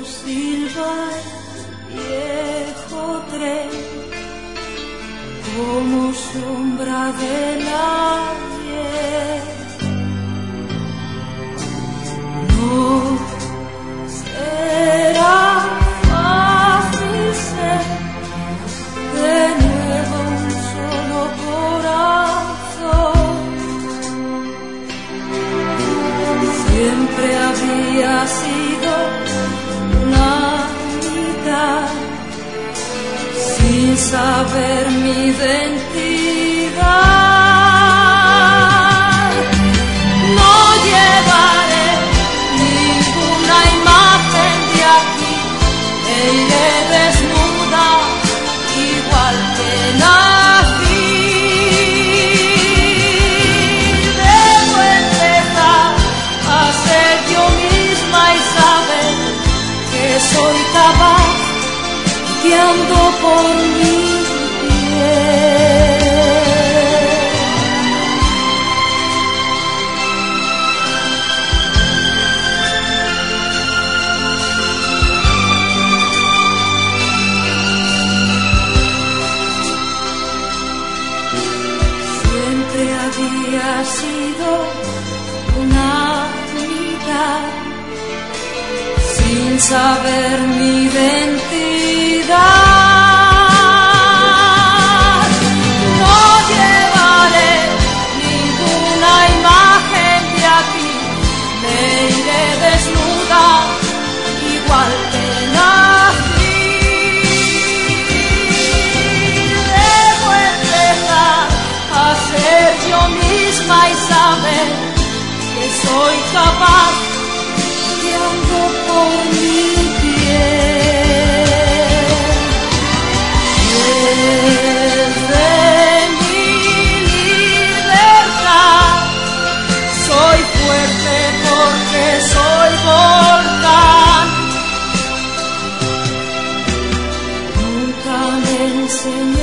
silba el viejo tren, como sombra del ayer. No será fácil ser de nuevo un solo corazón. Siempre había sido una mitad, sin saber mi identidad. No llevaré ninguna imagen de aquí, e iré desnuda igual que nací. Debo empezar a ser yo misma y saber que soy capaz, que ando por mi piel. Siempre había sido una mitad, sin saber mi identidad. No llevaré ninguna imagen de aquí, me iré desnuda igual que nací. Debo empezar a ser yo misma y saber que soy capaz, que ando por mi piel. Desde mi libertad soy fuerte porque soy volcán. Nunca me enseñó